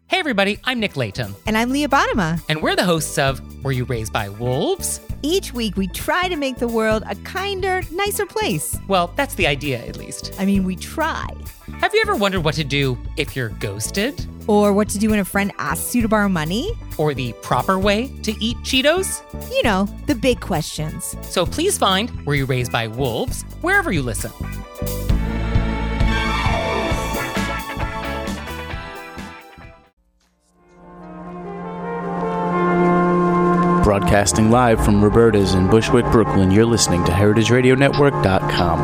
Hey everybody, I'm Nick Layton. And I'm Leah Bottima. And we're the hosts of Were You Raised by Wolves? Each week we try to make the world a kinder, nicer place. Well, that's the idea, at least. I mean, we try. Have you ever wondered what to do if you're ghosted? Or what to do when a friend asks you to borrow money? Or the proper way to eat Cheetos? You know, the big questions. So please find Were You Raised by Wolves wherever you listen. Broadcasting live from Roberta's in Bushwick, Brooklyn, you're listening to HeritageRadioNetwork.com.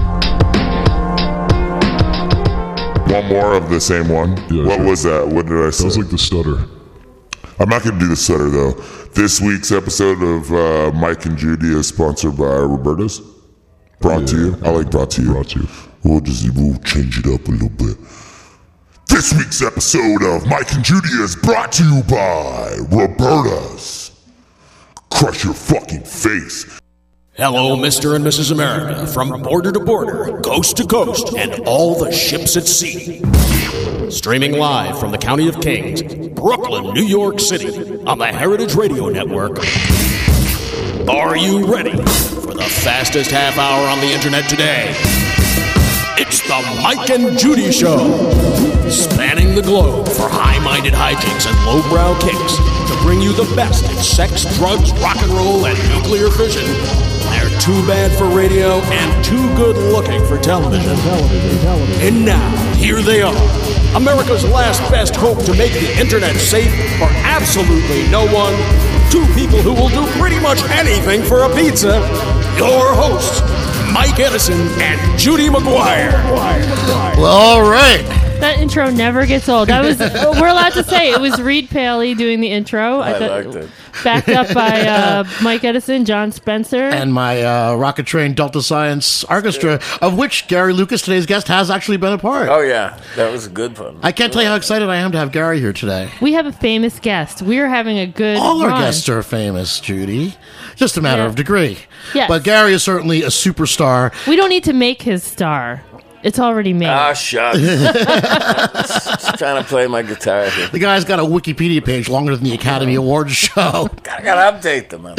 One more of the same one? Yeah, what was that? What did I say? That was like the stutter. I'm not going to do the stutter, though. This week's episode of Mike and Judy is sponsored by Roberta's. Brought to you. I like brought to you. Brought to you. We'll change it up a little bit. This week's episode of Mike and Judy is brought to you by Roberta's. Crush your fucking face. Hello, Mr. and Mrs. America, from border to border, coast to coast, and all the ships at sea. Streaming live from the County of Kings, Brooklyn, New York City, on the Heritage Radio Network. Are you ready for the fastest half hour on the internet today? It's the Mike and Judy Show, spanning the globe for high-minded hijinks and lowbrow kicks to bring you the best in sex, drugs, rock and roll, and nuclear fission. They're too bad for radio and too good-looking for television. And now, here they are, America's last best hope to make the internet safe for absolutely no one. Two people who will do pretty much anything for a pizza. Your hosts, Mike Edison and Judy McGuire. Well, all right. That intro never gets old. That was we're allowed to say it was Reed Paley doing the intro. I liked it. Backed up by Mike Edison, John Spencer, and my Rocket Train Delta Science Orchestra, of which Gary Lucas, today's guest, has actually been a part. Oh yeah, that was a good one. I can't tell you how excited I am to have Gary here today. We have a famous guest. We are having a good All our run. guests are famous, Judy. Just a matter of degree. Yes. But Gary is certainly a superstar. We don't need to make his star. It's already made. Ah, shucks. Just trying to play my guitar here. The guy's got a Wikipedia page longer than the Academy Awards show. Gotta update them.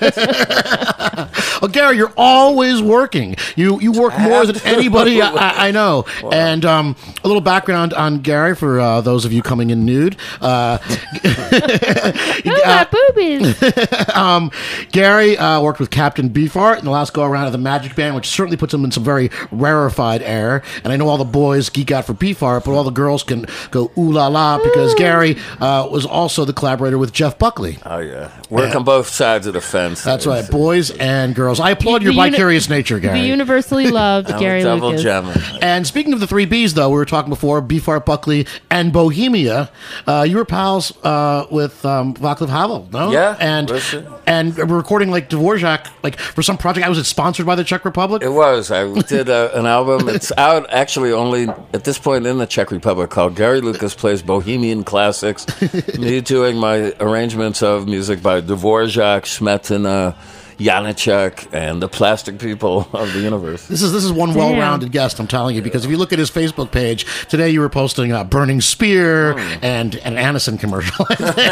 Well, Gary, you're always working. You work more than anybody I know. Wow. And a little background on Gary for those of you coming in nude. My boobies. Gary worked with Captain Beefheart in the last go-around of the Magic Band, which certainly puts him in some very rarefied air. And I know all the boys geek out for Beefheart, but all the girls can go ooh la la because Gary was also the collaborator with Jeff Buckley. Oh yeah, work on both sides of the fence. That's right, boys and girls. I applaud your vicarious nature, Gary. The universally loved Gary double Lucas. Gem. And speaking of the three Bs, though, we were talking before, Beefheart, Buckley, and Bohemia. You were pals with Václav Havel, no? Yeah. And we're recording like Dvorak, like for some project. Was it sponsored by the Czech Republic? It was. I did an album. It's out actually only at this point in the Czech Republic called Gary Lucas Plays Bohemian Classics. Me doing my arrangements of music by Dvorak, Smetana, Janáček, and the Plastic People of the Universe. This is one well-rounded guest, I'm telling you, because if you look at his Facebook page, today you were posting a Burning Spear and an Anacin commercial.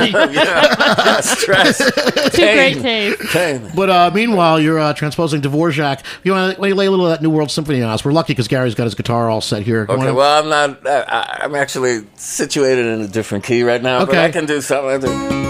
Yeah, stress. Two great tapes. Pain. But meanwhile, you're transposing Dvorak. You want to lay a little of that New World Symphony on us? We're lucky because Gary's got his guitar all set here. Okay, well, I'm not. I'm actually situated in a different key right now, but I can do something.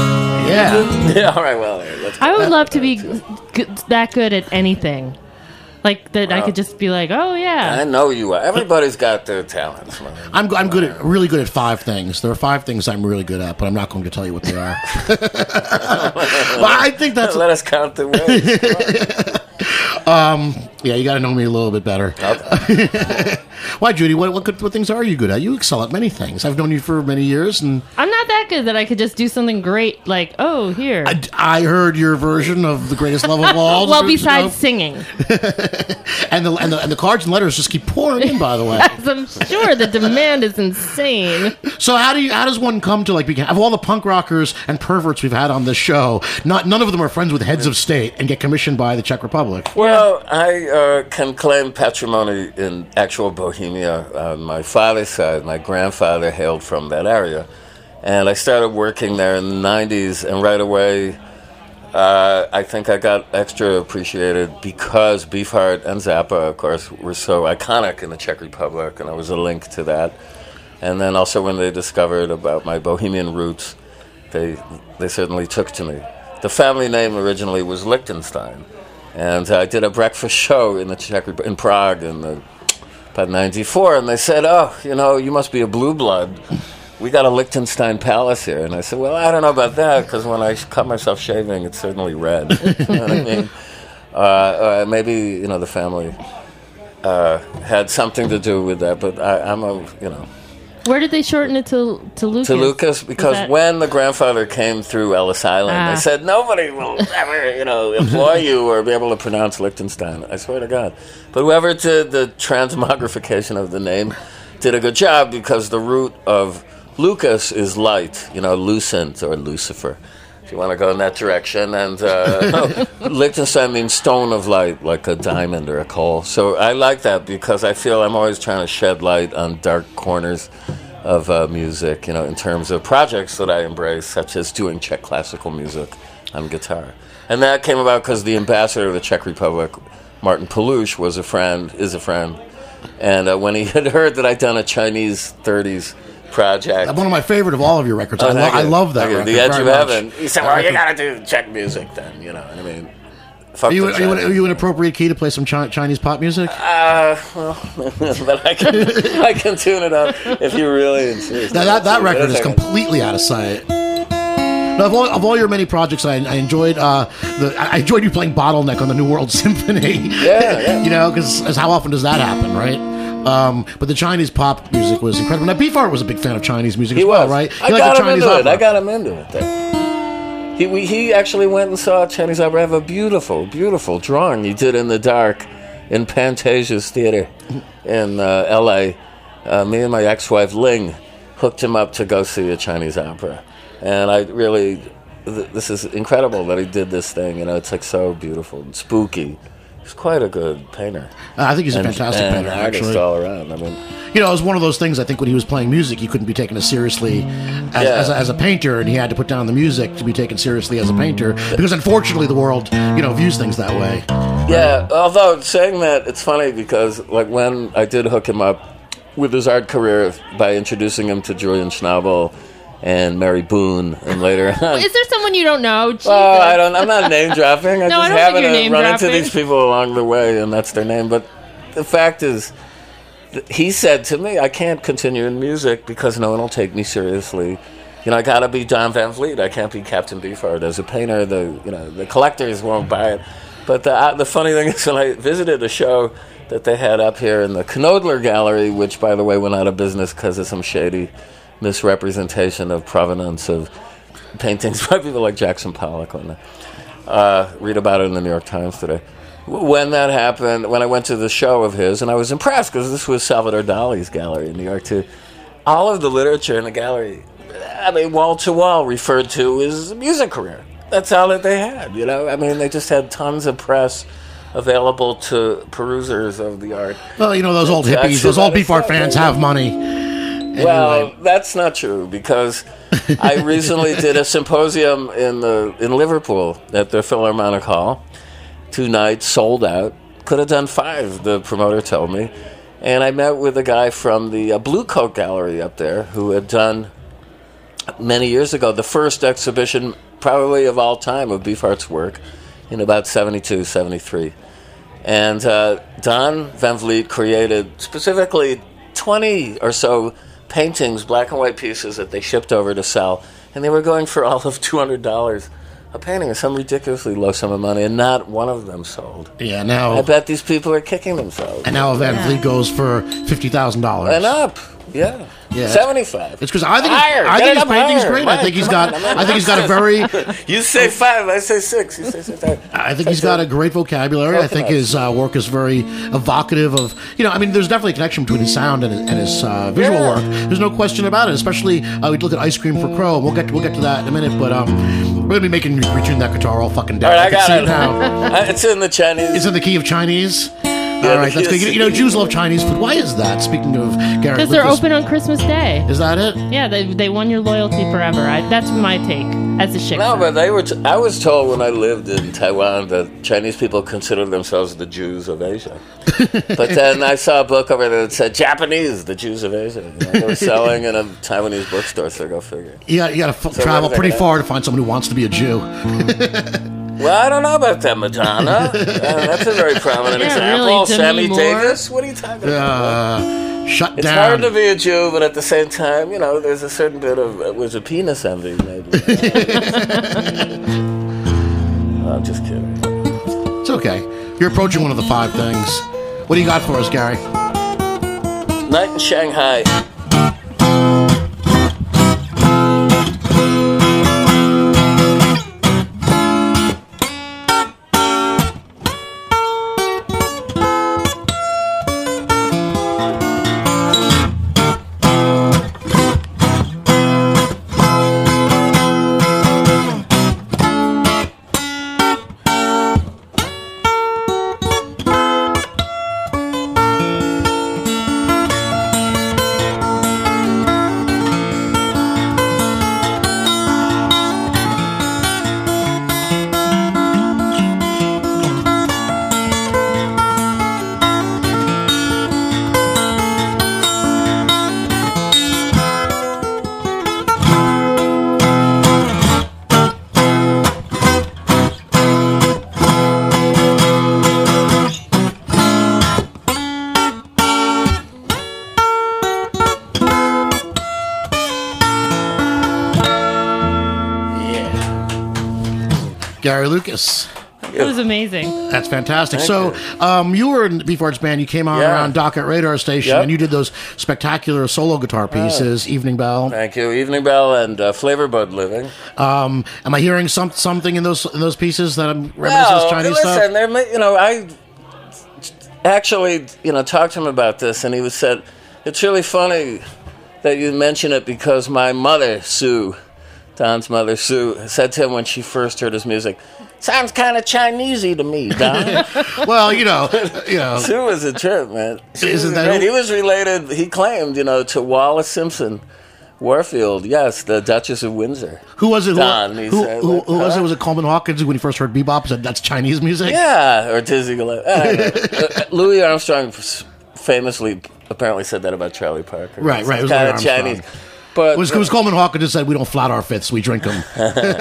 Yeah, all right, well, I would love to be that good at anything. Like that I could just be like, oh yeah. I know you are. Everybody's got their talents, man. I'm really good at 5 things. There are 5 things I'm really good at, but I'm not going to tell you what they are. Well, I think that's. Let us count the ways. Yeah, you got to know me a little bit better. Why, Judy? What things are you good at? You excel at many things. I've known you for many years, and I'm not that good that I could just do something great. Like, oh, here. I heard your version of The Greatest Love of All. Well, besides singing, and the cards and letters just keep pouring in. By the way, as I'm sure the demand is insane. So how does one come to of all the punk rockers and perverts we've had on this show? None of them are friends with heads of state and get commissioned by the Czech Republic. Well, I can claim patrimony in actual Bohemia. On my father's side, my grandfather hailed from that area. And I started working there in the 90s, and right away, I think I got extra appreciated because Beefheart and Zappa, of course, were so iconic in the Czech Republic, and I was a link to that. And then also when they discovered about my Bohemian roots, they certainly took to me. The family name originally was Liechtenstein. And I did a breakfast show in the in Prague in about 94, and they said, "Oh, you must be a blue blood. We got a Liechtenstein palace here." And I said, "Well, I don't know about that, because when I cut myself shaving, it's certainly red." You know what I mean? Maybe the family had something to do with that, but I'm a Where did they shorten it to Lucas? To Lucas, because when the grandfather came through Ellis Island, they said, nobody will ever, employ you or be able to pronounce Liechtenstein. I swear to God. But whoever did the transmogrification of the name did a good job, because the root of Lucas is light, lucent or Lucifer, if you want to go in that direction. And Liechtenstein means stone of light, like a diamond or a coal. So I like that, because I feel I'm always trying to shed light on dark corners of music, in terms of projects that I embrace, such as doing Czech classical music on guitar. And that came about because the ambassador of the Czech Republic, Martin Palush, is a friend. And when he had heard that I'd done a Chinese 30s project. One of my favorite of all of your records. I love that record. The Edge of Heaven. He said, well, you got to do Czech music then, what I mean? Are you an appropriate key to play some Chinese pop music? But I can tune it up if you really insist. Now, that record is completely out of sight. Now, of all your many projects, I enjoyed I enjoyed you playing Bottleneck on the New World Symphony. Yeah. Because how often does that happen, right? But the Chinese pop music was incredible. Now, Beefheart was a big fan of Chinese music as well, right? I got him into it there. He actually went and saw Chinese opera. I have a beautiful, beautiful drawing he did in the dark in Pantasia's theater in L.A. Me and my ex-wife, Ling, hooked him up to go see a Chinese opera. And I really, this is incredible that he did this thing. It's like so beautiful and spooky. He's quite a good painter. I think he's a fantastic painter, artist actually. all around. I mean, it was one of those things. I think when he was playing music, he couldn't be taken as seriously as a painter, and he had to put down the music to be taken seriously as a painter, because unfortunately the world, views things that way. Yeah, although saying that, it's funny, because when I did hook him up with his art career by introducing him to Julian Schnabel and Mary Boone, and later on. Is there someone you don't know? Jesus. Well, I'm not name dropping. I just happen to run into these people along the way, and that's their name. But the fact is, he said to me, I can't continue in music because no one will take me seriously. I got to be Don Van Vliet. I can't be Captain Beefheart. As a painter, the collectors won't buy it. But the funny thing is, when I visited a show that they had up here in the Knodler Gallery, which, by the way, went out of business because of some shady misrepresentation of provenance of paintings by people like Jackson Pollock. Read about it in the New York Times today. When that happened, when I went to the show of his, and I was impressed because this was Salvador Dali's gallery in New York too. All of the literature in the gallery, wall to wall, referred to his music career. That's all that they had, they just had tons of press available to perusers of the art. Well, those old hippies, those old Beefheart fans have money. Well, that's not true, because I recently did a symposium in Liverpool at the Philharmonic Hall. 2 nights, sold out. Could have done 5, the promoter told me. And I met with a guy from the Blue Coat Gallery up there who had done, many years ago, the first exhibition, probably of all time, of Beefheart's work in about 72, 73. And Don Van Vliet created specifically 20 or so paintings, black and white pieces that they shipped over to sell, and they were going for all of $200 a painting, some ridiculously low sum of money, and not one of them sold. Yeah, now I bet these people are kicking themselves. And now Van Vliet goes for $50,000 and up. Yeah. Yeah. 75. It's because I think Higher. I think his painting's Higher. great. Mike, I think he's come got on, I think he's got a very You say 5, I say 6. You say 6. I think he's got a great vocabulary. I think his work is very evocative of, there's definitely a connection between his sound and his visual work. There's no question about it, especially we'd look at Ice Cream for Crow. We'll get to that in a minute, but we're going to be making you retune that guitar all fucking down. All right, I got can see it. now. It's in the Chinese. It's in the key of Chinese. Yeah, All right, that's yes. good. Jews love Chinese food. Why is that? Speaking of Gary Because they're Lucas, open on Christmas Day. Is that it? Yeah, they won your loyalty forever. That's my take as a shiksa. No, but they were. I was told when I lived in Taiwan that Chinese people consider themselves the Jews of Asia. But then I saw a book over there that said Japanese, the Jews of Asia. They were selling in a Taiwanese bookstore, so go figure. You got to travel pretty far to find someone who wants to be a Jew. Well, I don't know about that, Madonna. That's a very prominent example. Really, Sammy Demi Moore? Davis? What are you talking about? Shut It's down. hard to be a Jew, but at the same time, there's a certain bit of was a penis envy, maybe. I'm just kidding. It's okay. You're approaching one of the 5 things. What do you got for us, Gary? Night in Shanghai. Gary Lucas. It was amazing. That's fantastic. Thank So, you were in Beef Arts Band. You came on Yeah. around Docket Radar Station, Yep. and you did those spectacular solo guitar pieces, Evening Bell. Thank you. Evening Bell and Flavor Bud Living. Am I hearing something in those pieces that I'm reminiscent of Chinese listen, stuff? I actually, talked to him about this, and he said, it's really funny that you mention it because my mother, Sue, Don's mother, Sue, said to him when she first heard his music, sounds kind of Chinesey to me, Don. Well, Sue was a trip, man. Isn't that Great. He was related, he claimed, to Wallace Simpson. Warfield, yes, the Duchess of Windsor. Who was it? Don, he Who said, was it? Was it Coleman Hawkins when he first heard bebop? Said that's Chinese music. Yeah, or Dizzy Gillespie. Louis Armstrong famously apparently said that about Charlie Parker. Right. It was kind Louis of Armstrong. Chinese. But It was Coleman Hawkins just said we don't flout our fifths, we drink them.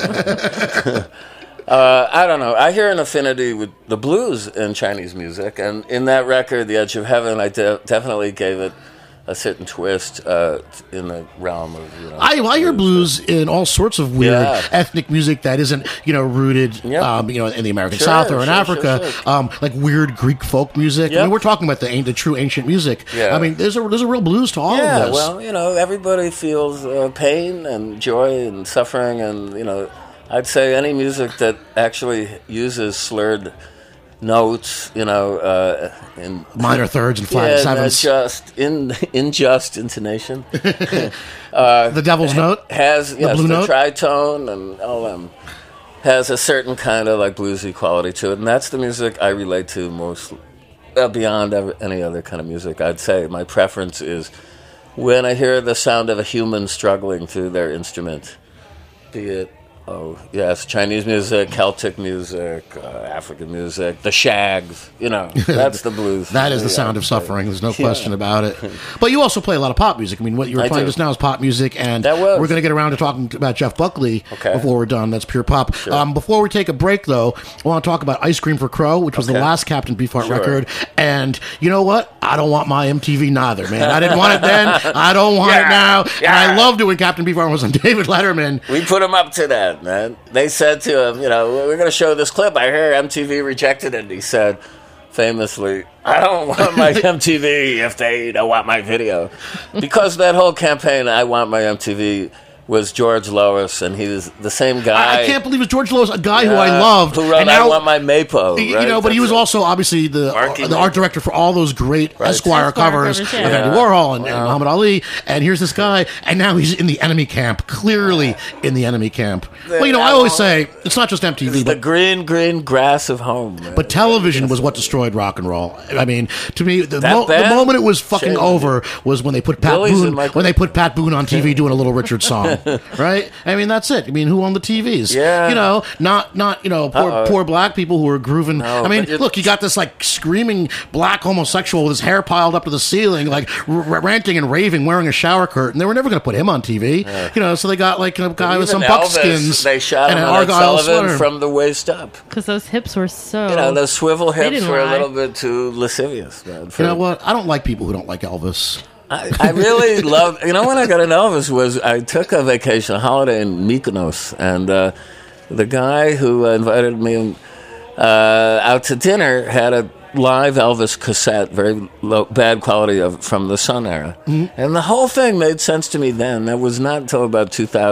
I don't know. I hear an affinity with the blues in Chinese music, and in that record, The Edge of Heaven, I definitely gave it a certain twist in the realm of I hear blues in all sorts of weird ethnic music that isn't rooted in the American South or in Africa, sure. like weird Greek folk music. I mean, we're talking about the true ancient music. Yeah. I mean, there's a real blues to all of Yeah, this. well, everybody feels pain and joy and suffering, and I'd say any music that actually uses slurred notes, in minor thirds and flat sevenths. just unjust intonation. The devil's note has the blue note, tritone, and all them has a certain kind of like bluesy quality to it, and that's the music I relate to most. Beyond any other kind of music, I'd say my preference is when I hear the sound of a human struggling through their instrument, be it Oh, yes, Chinese music, Celtic music, African music, the Shags, that's the blues. That is the sound of suffering. There's no question about it. But you also play a lot of pop music. I mean, what you're playing just now is pop music, and we're going to get around to talking about Jeff Buckley before we're done. That's pure pop. Sure. Before we take a break, though, I want to talk about Ice Cream for Crow, which was the last Captain Beefheart record. And you know what? I don't want my MTV neither, man. I didn't want it then. I don't want it now. Yeah. And I loved it when Captain Beefheart was on David Letterman. We put him up to that, man. They said to him, we're going to show this clip. I hear MTV rejected it. And he said, famously, I don't want my MTV if they don't want my video. Because that whole campaign, I want my MTV, was George Lois, and he was the same guy. I can't believe it's George Lois, a guy who I loved. Who wrote I Want My Mapo, right? But he was also obviously the art director for all those great Esquire covers of Andy Warhol and Muhammad Ali. And here's this guy, and now he's in the enemy camp, clearly in the enemy camp. Well, I always say, it's not just MTV. It's the green grass of home. Man. But television was what destroyed rock and roll. I mean, to me, the moment it was fucking over was when they put Pat Boone on TV doing a Little Richard song. Right? I mean, that's it. I mean, who owned the TVs? Yeah. Not poor black people who were grooving. No, I mean, look, you got this like screaming black homosexual with his hair piled up to the ceiling, like ranting and raving, wearing a shower curtain. They were never going to put him on TV. So they got like a guy with some buckskins. They shot him and an Argyle Sullivan from the waist up. Because those hips were so... those swivel hips were a little bit too lascivious, man. You know what? I don't like people who don't like Elvis. I really love... when I got an Elvis was I took a vacation, a holiday in Mykonos, and the guy who invited me out to dinner had a live Elvis cassette, very bad quality from the Sun era. Mm-hmm. And the whole thing made sense to me then. That was not until about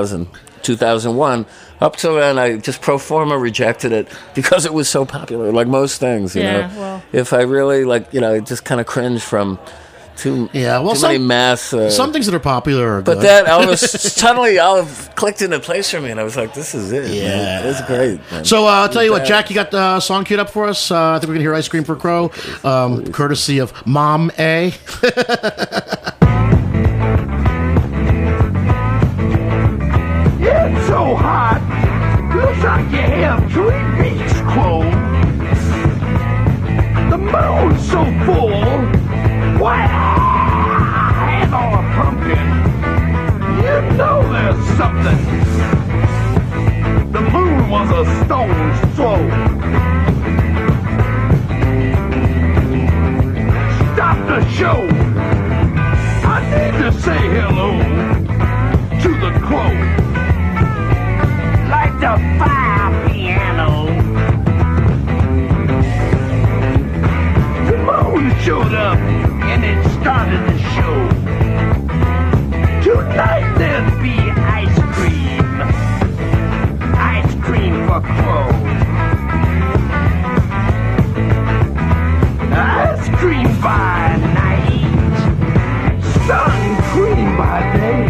2001. Up till then, I just pro forma rejected it because it was so popular, like most things, you know. Well. If I really, I just kind of cringe from... Too many mass. Some things that are popular are but good. that Elvis suddenly all clicked into place for me, and I was like, "This is it." Yeah, it's great. Man. So I'll tell you what, Jack, you got the song queued up for us. I think we're gonna hear "Ice Cream for Crow," courtesy of Mom A. It's so hot. Looks like you have Twin Peaks clothes. The moon's so full. Wow! And all a pumpkin. You know there's something. The moon was a stone's throw. Stop the show. I need to say hello to the crow. Like the fire piano. The moon showed up. And it started the show. Tonight there'll be ice cream. Ice cream for Crow. Ice cream by night. Sun cream by day.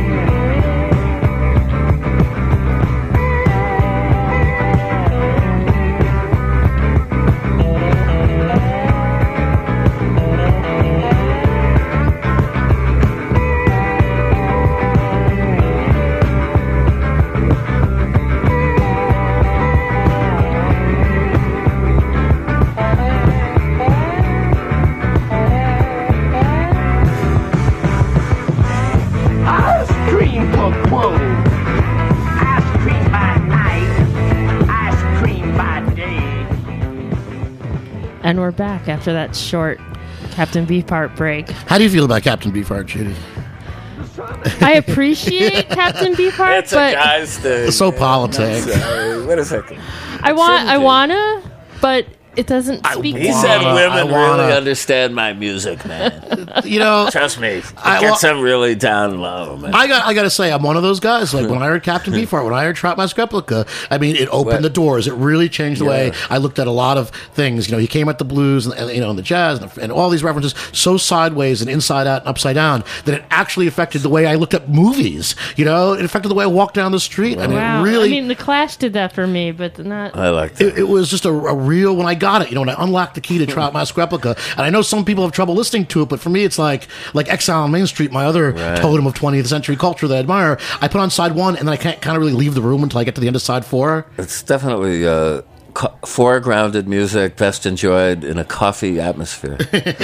And we're back after that short Captain Beefheart break. How do you feel about Captain Beefheart, Judy? I appreciate Captain Beefheart, it's a guy's thing. So politic. Wait a second. I wanna, but it doesn't speak. He said women really understand my music, man. Trust me. It gets them really down low, man. I got to say, I'm one of those guys. Like when I heard Captain Beefheart, when I heard Trap Mask Replica, I mean, it opened the doors. It really changed the way I looked at a lot of things. He came at the blues and and the jazz and all these references so sideways and inside out and upside down that it actually affected the way I looked at movies. It affected the way I walked down the street. Wow. It really. I mean, The Clash did that for me, but not. I liked it. It was just a real. When I got got it. When I unlocked the key to Trout Mask Replica, and I know some people have trouble listening to it, but for me, it's like Exile on Main Street, my other totem of 20th century culture that I admire. I put on side 1, and then I can't kind of really leave the room until I get to the end of side 4. It's definitely foregrounded music, best enjoyed in a coffee atmosphere.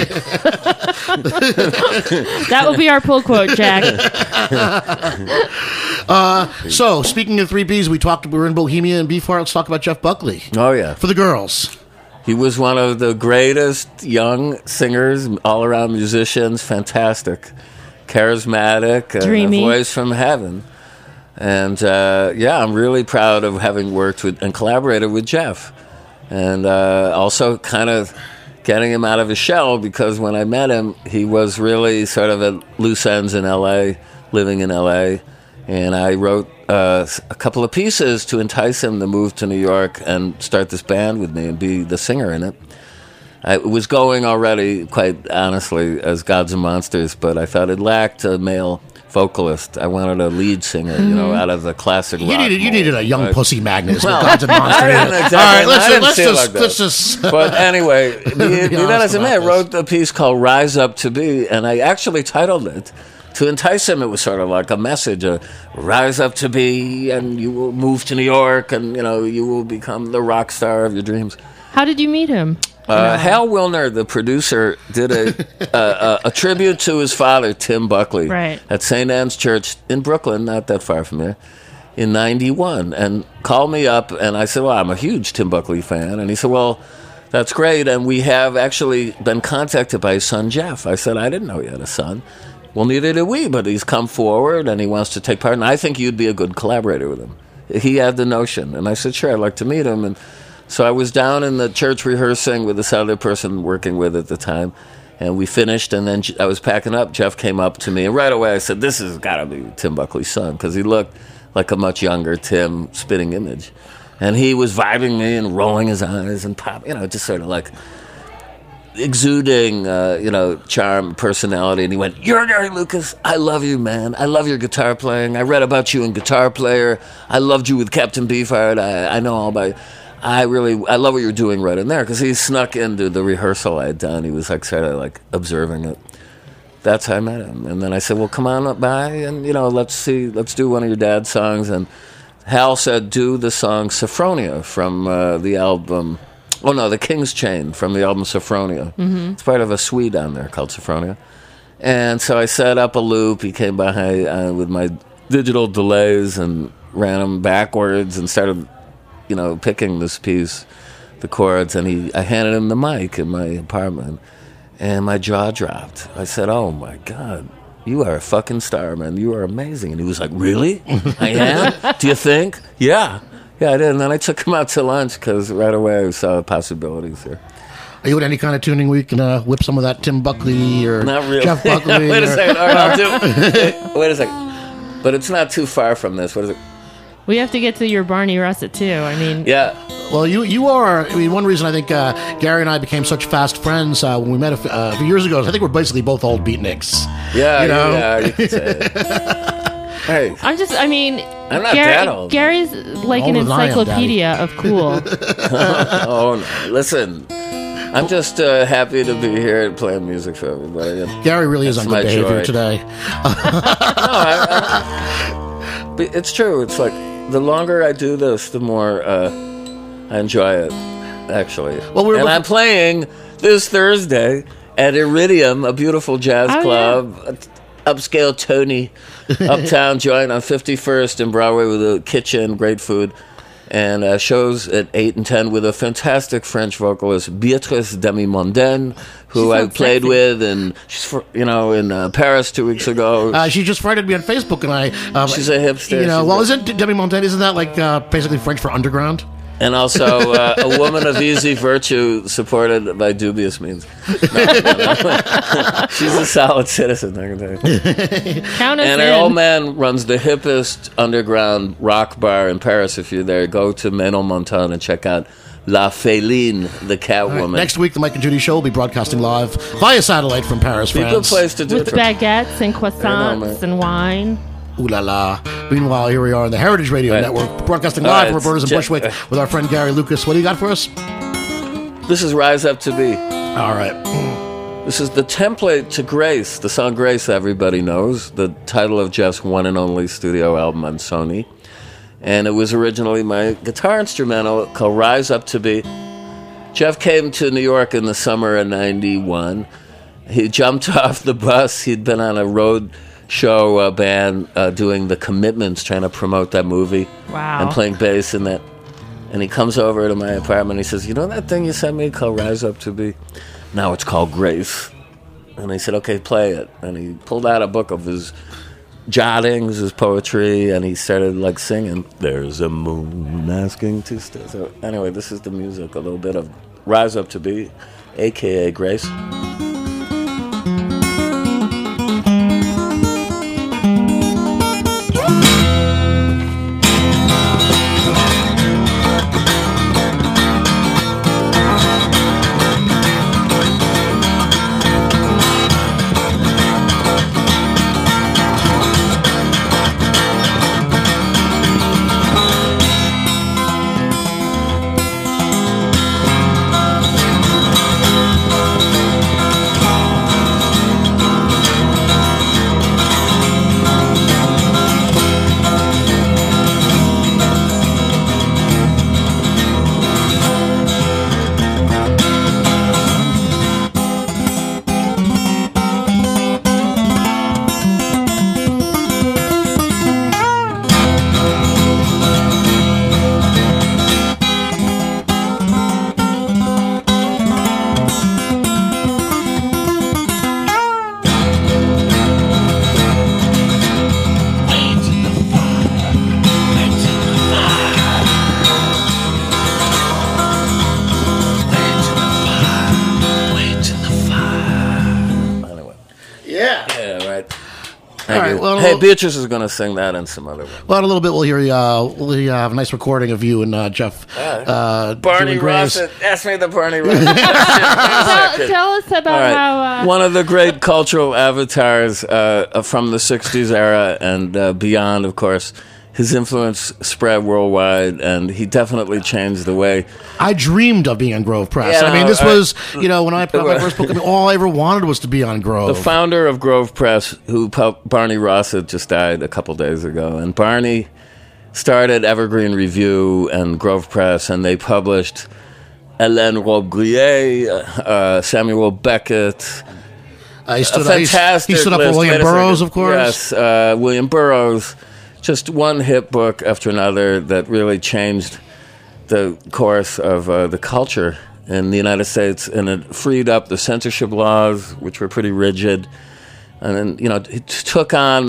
That will be our pull quote, Jack. So, speaking of 3Ps, we were in Bohemia and Beefheart. Let's talk about Jeff Buckley. Oh, yeah. For the girls. He was one of the greatest young singers, all-around musicians, fantastic, charismatic, dreamy, a voice from heaven. And, I'm really proud of having worked with and collaborated with Jeff. And also kind of getting him out of his shell, because when I met him, he was really sort of at loose ends in L.A., living in L.A., and I wrote a couple of pieces to entice him to move to New York and start this band with me and be the singer in it. It was going already, quite honestly, as Gods and Monsters, but I thought it lacked a male vocalist. I wanted a lead singer, out of the classic rock. You needed a young pussy magnet. Well, Gods and Monsters. Exactly, all right, let's just. But anyway, I wrote a piece called "Rise Up to Be," and I actually titled it. To entice him, it was sort of like a message, rise up to be, and you will move to New York, and, you will become the rock star of your dreams. How did you meet him? Hal Wilner, the producer, did a tribute to his father, Tim Buckley, at St. Anne's Church in Brooklyn, not that far from here, in 91, and called me up, and I said, well, I'm a huge Tim Buckley fan, and he said, well, that's great, and we have actually been contacted by his son, Jeff. I said, I didn't know he had a son. Well, neither did we, but he's come forward and he wants to take part, and I think you'd be a good collaborator with him. He had the notion, and I said, sure, I'd like to meet him. And so I was down in the church rehearsing with this other person working with at the time, and we finished, and then I was packing up. Jeff came up to me, and right away I said, this has got to be Tim Buckley's son, because he looked like a much younger Tim, spitting image. And he was vibing me and rolling his eyes and just sort of like exuding, charm, personality. And he went, you're Gary Lucas. I love you, man. I love your guitar playing. I read about you in Guitar Player. I loved you with Captain Beefheart. I know all about you. I love what you're doing right in there, because he snuck into the rehearsal I had done. He was sort of observing it. That's how I met him. And then I said, well, come on up by and, let's do one of your dad's songs. And Hal said, do the song Sophronia from the album... Oh, no, The King's Chain from the album Sophronia. Mm-hmm. It's part of a suite on there called Sophronia. And so I set up a loop. He came by with my digital delays and ran them backwards and started, picking this piece, the chords. And I handed him the mic in my apartment, and my jaw dropped. I said, oh, my God, you are a fucking star, man. You are amazing. And he was like, really? I am? Do you think? Yeah. Yeah, I did, and then I took him out to lunch, because right away I saw possibilities there. Are you at any kind of tuning where you can whip some of that Tim Buckley or not really. Jeff Buckley? Wait a second. All right, I'll do. Wait a second. But it's not too far from this. What is it? We have to get to your Barney Russet, too. I mean... Yeah. Well, you are... I mean, one reason I think Gary and I became such fast friends when we met a few years ago is I think we're basically both old beatniks. Yeah, yeah, you could say it. Hey. I'm not that old. Gary's like an encyclopedia of cool. Oh, no. Listen, I'm just happy to be here playing music for everybody. Gary really is on good behavior today. But it's true. It's like the longer I do this, the more I enjoy it, actually. Well, I'm playing this Thursday at Iridium, a beautiful jazz club. Upscale Tony, uptown joint on 51st and Broadway with a kitchen, great food, and shows at 8 and 10 with a fantastic French vocalist, Beatrice Demi-Mondaine, who I played with, and she's in Paris 2 weeks ago. She just friended me on Facebook, and I she's a hipster. Isn't Demi-Mondaine? Isn't that like basically French for underground? And also a woman of easy virtue supported by dubious means. No. She's a solid citizen, I can tell you. Count us and her old man runs the hippest underground rock bar in Paris. If you're there, go to Ménilmontant and check out La Féline, the Catwoman. Right, next week, the Mike and Judy Show will be broadcasting live via satellite from Paris, France. Good place to do it. With baguettes and croissants and wine. Ooh la la. Meanwhile, here we are on the Heritage Radio Network, broadcasting live from Roberta's in Bushwick with our friend Gary Lucas. What do you got for us? This is Rise Up to Be. All right. This is the template to Grace. The song Grace, everybody knows. The title of Jeff's one and only studio album on Sony. And it was originally my guitar instrumental called Rise Up to Be. Jeff came to New York in the summer of 91. He jumped off the bus. He'd been on a road show band doing The Commitments, trying to promote that movie. Wow. And playing bass in that. And he comes over to my apartment. He says, you know that thing you sent me called Rise Up to Be? Now it's called Grace. And I said, okay, play it. And he pulled out a book of his jottings, his poetry, and he started like singing, there's a moon asking to stay. So anyway, this is the music, a little bit of Rise Up to Be, a.k.a. Grace. Hey, Beatrice is going to sing that and some other one. Well, in a little bit, we'll have a nice recording of you and Jeff. Barney Rossett. Ask me the Barney Rossett. Tell us about how... one of the great cultural avatars from the 60s era and beyond, of course. His influence spread worldwide, and he definitely changed the way... I dreamed of being on Grove Press. Yeah, I mean, this was, when I put my first book, all I ever wanted was to be on Grove. The founder of Grove Press, Barney Rossett, just died a couple days ago, and Barney started Evergreen Review and Grove Press, and they published Hélène Robbe-Grillet, Samuel Beckett... He stood up for William Burroughs, of course. Yes, William Burroughs... Just one hit book after another that really changed the course of the culture in the United States, and it freed up the censorship laws, which were pretty rigid, and then it took on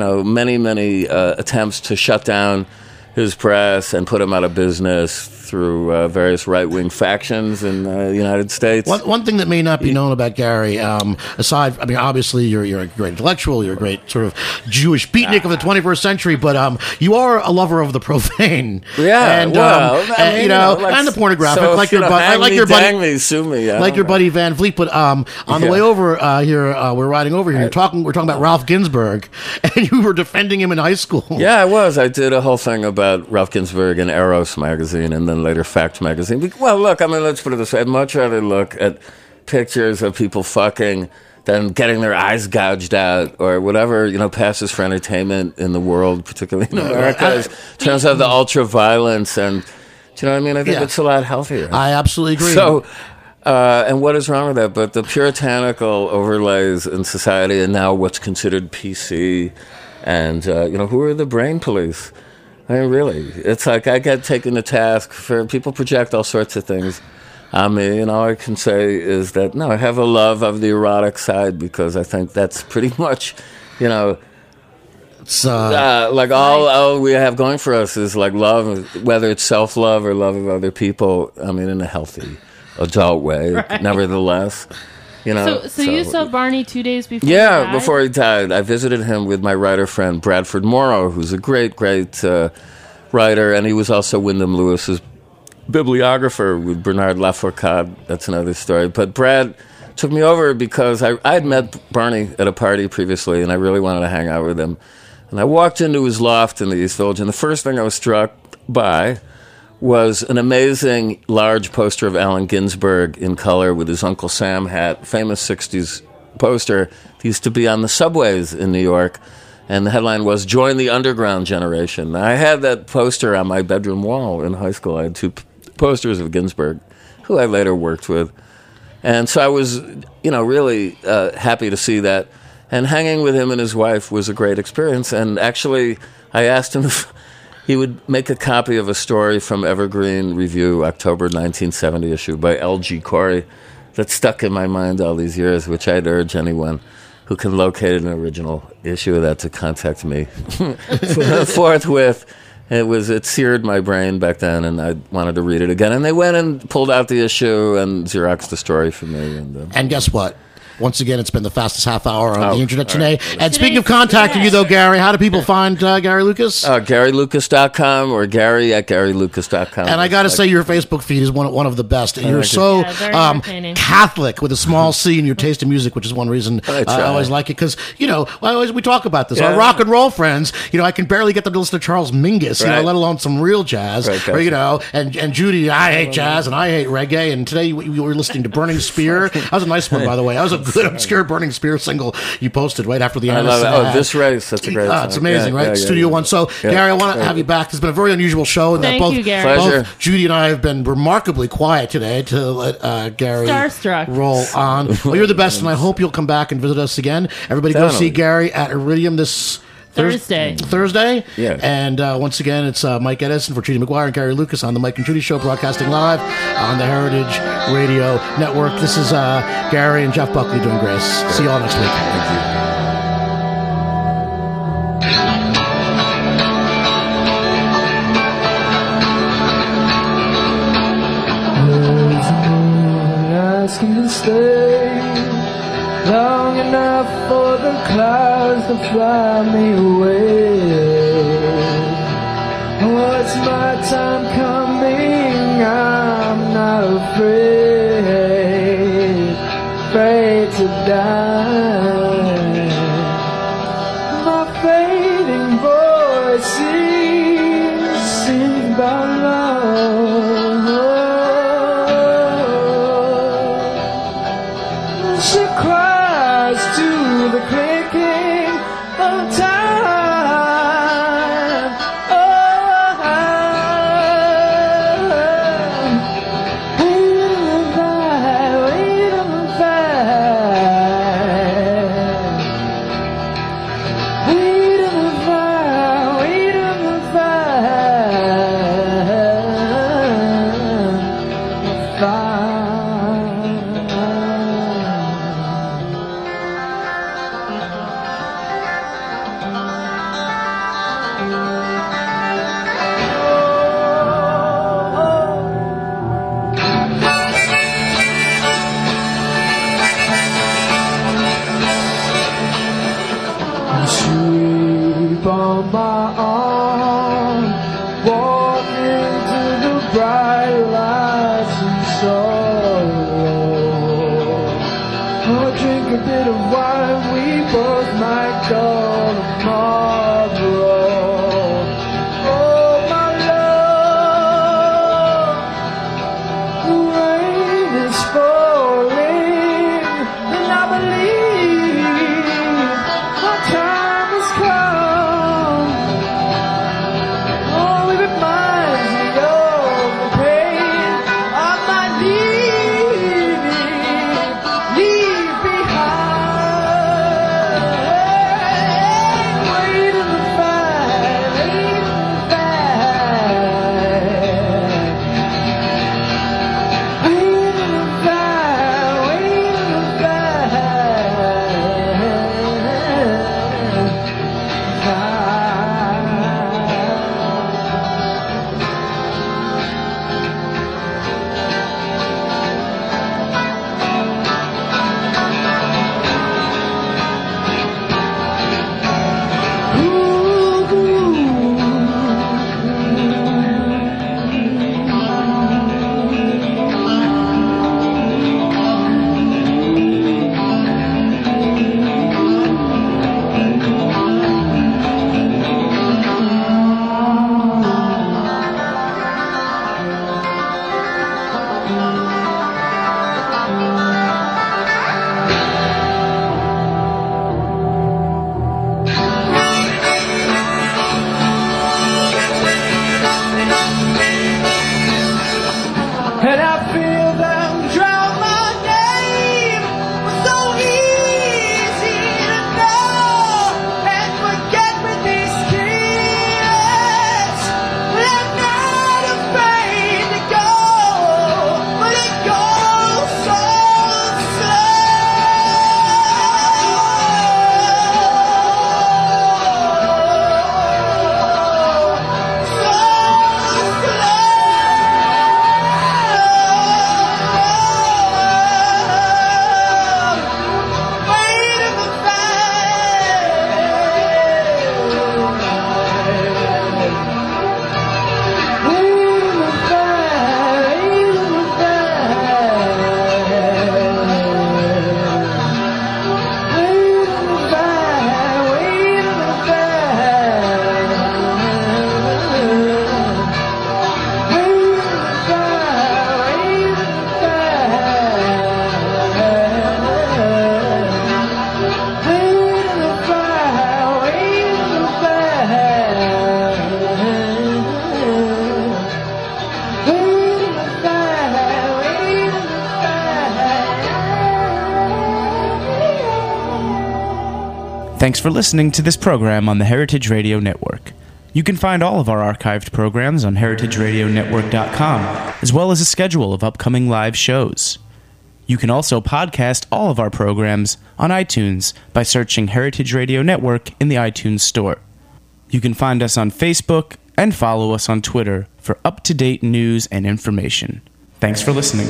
many attempts to shut down his press and put him out of business through various right-wing factions in the United States. One thing that may not be known about Gary, aside, obviously you're a great intellectual, you're a great sort of Jewish beatnik of the 21st century, but you are a lover of the profane. Yeah, and the pornographic, so like your buddy Van Vliet. But on the way over here, we're riding over here. We're talking about Ralph Ginsberg, and you were defending him in high school. Yeah, I was. I did a whole thing about Ralph Ginsberg in Eros magazine, and then later Fact magazine. Well, look, let's put it this way. I'd much rather look at pictures of people fucking than getting their eyes gouged out or whatever, passes for entertainment in the world, particularly in America, in terms of the ultra-violence. And, do you know what I mean? I think it's a lot healthier. I absolutely agree. So, and what is wrong with that? But the puritanical overlays in society and now what's considered PC and, who are the brain police? I mean, really, it's like I get taken to task for people project all sorts of things on me, and all I can say is that, no, I have a love of the erotic side because I think that's pretty much, it's like all we have going for us is like love, whether it's self-love or love of other people, in a healthy, adult way, right. Nevertheless. So you saw Barney 2 days before he died? Before he died. I visited him with my writer friend Bradford Morrow, who's a great writer, and he was also Wyndham Lewis's bibliographer with Bernard Lafourcade. That's another story. But Brad took me over because I had met Barney at a party previously, and I really wanted to hang out with him. And I walked into his loft in the East Village, and the first thing I was struck by was an amazing large poster of Allen Ginsberg in color with his Uncle Sam hat, famous 60s poster. He used to be on the subways in New York, and the headline was "Join the Underground Generation." I had that poster on my bedroom wall in high school. I had two posters of Ginsberg, who I later worked with. And so I was, really happy to see that. And hanging with him and his wife was a great experience. And actually, I asked him if he would make a copy of a story from Evergreen Review, October 1970 issue by L.G. Corey that stuck in my mind all these years, which I'd urge anyone who can locate an original issue of that to contact me forthwith. It seared my brain back then, and I wanted to read it again. And they went and pulled out the issue and Xeroxed the story for me. And guess what? Once again, it's been the fastest half hour on the internet today. Right. And speaking of contacting you, though, Gary, how do people find Gary Lucas? GaryLucas.com or Gary at GaryLucas.com. And I got to say, your Facebook feed is one of the best. And you're so Catholic with a small C in your taste in music, which is one reason I always like it. Because, we talk about this. Our rock and roll friends, I can barely get them to listen to Charles Mingus, let alone some real jazz. Right, or, and Judy, I hate jazz and I hate reggae. And today we were listening to Burning Spear. That was a nice one, by the way. That was a good obscure Burning Spear single you posted right after the I love it. Oh, This Race. That's a great song. It's amazing, right? Studio One. So, Gary, I want to have you back. It's been a very unusual show. And Thank you, Gary. Both Judy and I have been remarkably quiet today to let Gary roll on. Well, you're the best, and I hope you'll come back and visit us again. Everybody go see Gary at Iridium this Thursday? Yeah. And once again, it's Mike Edison for Judy McGuire and Gary Lucas on the Mike and Judy Show, broadcasting live on the Heritage Radio Network. This is Gary and Jeff Buckley doing Grace. See you all next week. Thank you. Asking to stay long enough for the clouds to fly me away. What's my time coming? I'm not afraid to die. My fading voice sings about love. She cries to the clicking of time. Wait on the Thanks for listening to this program on the Heritage Radio Network. You can find all of our archived programs on heritageradionetwork.com, as well as a schedule of upcoming live shows. You can also podcast all of our programs on iTunes by searching Heritage Radio Network in the iTunes Store. You can find us on Facebook and follow us on Twitter for up-to-date news and information. Thanks for listening.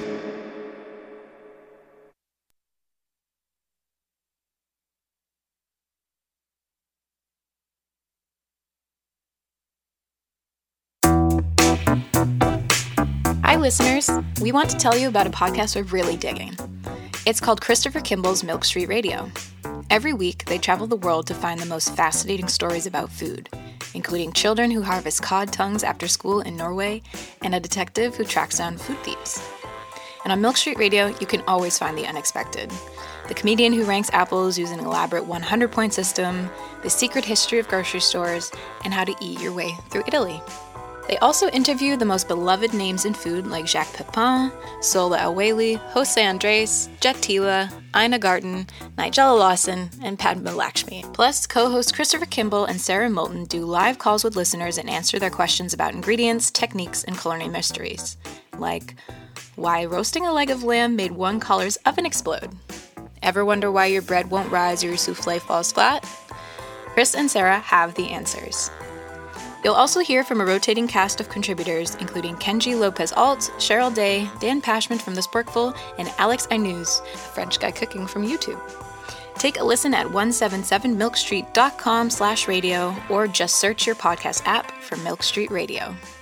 Hi, listeners. We want to tell you about a podcast we're really digging. It's called Christopher Kimball's Milk Street Radio. Every week, they travel the world to find the most fascinating stories about food, including children who harvest cod tongues after school in Norway and a detective who tracks down food thieves. And on Milk Street Radio, you can always find the unexpected. The comedian who ranks apples using an elaborate 100-point system, the secret history of grocery stores, and how to eat your way through Italy. They also interview the most beloved names in food like Jacques Pepin, Sola El-Waylly, Jose Andres, Jet Tila, Ina Garten, Nigella Lawson, and Padma Lakshmi. Plus, co-hosts Christopher Kimball and Sarah Moulton do live calls with listeners and answer their questions about ingredients, techniques, and culinary mysteries. Like, why roasting a leg of lamb made one caller's oven explode? Ever wonder why your bread won't rise or your souffle falls flat? Chris and Sarah have the answers. You'll also hear from a rotating cast of contributors, including Kenji Lopez-Alt, Cheryl Day, Dan Pashman from The Sporkful, and Alex Ainuz, a French guy cooking from YouTube. Take a listen at 177milkstreet.com/radio or just search your podcast app for Milk Street Radio.